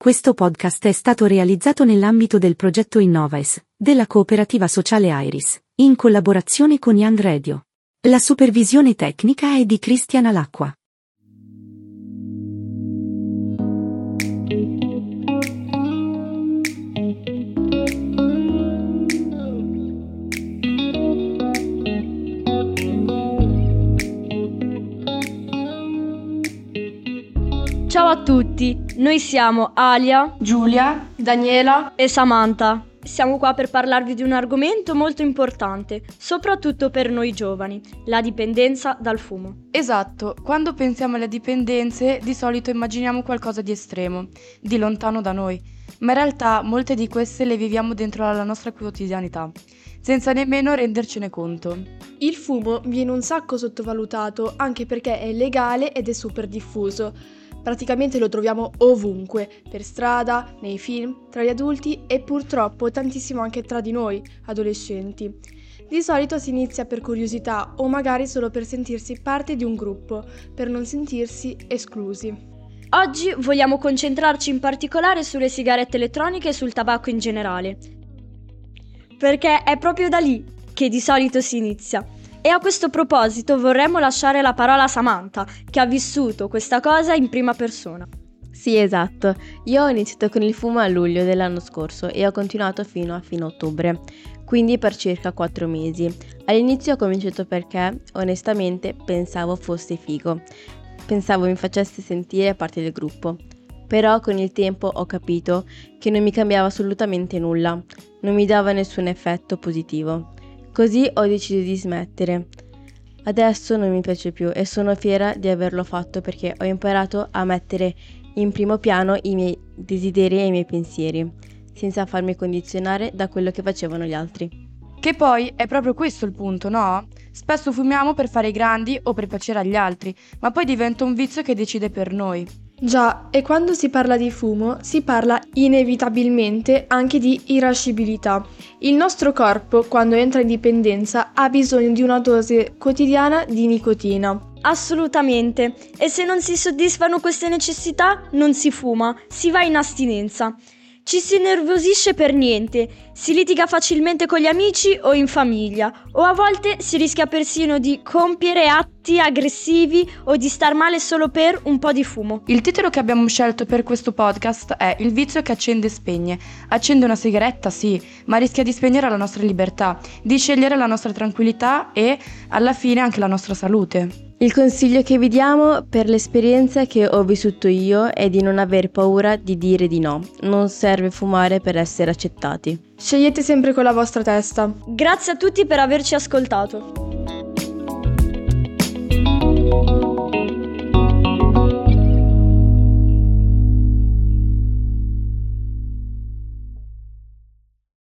Questo podcast è stato realizzato nell'ambito del progetto Innovaes, della cooperativa sociale Iris, in collaborazione con Young Radio. La supervisione tecnica è di Cristian Alacqua. Ciao a tutti, noi siamo Alia, Giulia, Daniela e Samantha. Siamo qua per parlarvi di un argomento molto importante, soprattutto per noi giovani, la dipendenza dal fumo. Esatto, quando pensiamo alle dipendenze di solito immaginiamo qualcosa di estremo, di lontano da noi, ma in realtà molte di queste le viviamo dentro la nostra quotidianità, senza nemmeno rendercene conto. Il fumo viene un sacco sottovalutato anche perché è legale ed è super diffuso. Praticamente lo troviamo ovunque, per strada, nei film, tra gli adulti e purtroppo tantissimo anche tra di noi, adolescenti. Di solito si inizia per curiosità o magari solo per sentirsi parte di un gruppo, per non sentirsi esclusi. Oggi vogliamo concentrarci in particolare sulle sigarette elettroniche e sul tabacco in generale, perché è proprio da lì che di solito si inizia. E a questo proposito vorremmo lasciare la parola a Samantha, che ha vissuto questa cosa in prima persona. Sì, esatto. Io ho iniziato con il fumo a luglio dell'anno scorso e ho continuato fino a fine ottobre, quindi per circa 4 mesi. All'inizio ho cominciato perché, onestamente, pensavo fosse figo. Pensavo mi facesse sentire parte del gruppo. Però con il tempo ho capito che non mi cambiava assolutamente nulla, non mi dava nessun effetto positivo. Così ho deciso di smettere. Adesso non mi piace più e sono fiera di averlo fatto perché ho imparato a mettere in primo piano i miei desideri e i miei pensieri, senza farmi condizionare da quello che facevano gli altri. Che poi è proprio questo il punto, no? Spesso fumiamo per fare i grandi o per piacere agli altri, ma poi diventa un vizio che decide per noi. Già, e quando si parla di fumo, si parla inevitabilmente anche di irascibilità. Il nostro corpo, quando entra in dipendenza, ha bisogno di una dose quotidiana di nicotina. Assolutamente, e se non si soddisfano queste necessità, non si fuma, si va in astinenza. Ci si innervosisce per niente, si litiga facilmente con gli amici o in famiglia, o a volte si rischia persino di compiere atti aggressivi o di star male solo per un po' di fumo. Il titolo che abbiamo scelto per questo podcast è Il vizio che accende e spegne. Accende una sigaretta, sì, ma rischia di spegnere la nostra libertà, di scegliere la nostra tranquillità e, alla fine, anche la nostra salute. Il consiglio che vi diamo per l'esperienza che ho vissuto io è di non aver paura di dire di no. Non serve fumare per essere accettati. Scegliete sempre con la vostra testa. Grazie a tutti per averci ascoltato.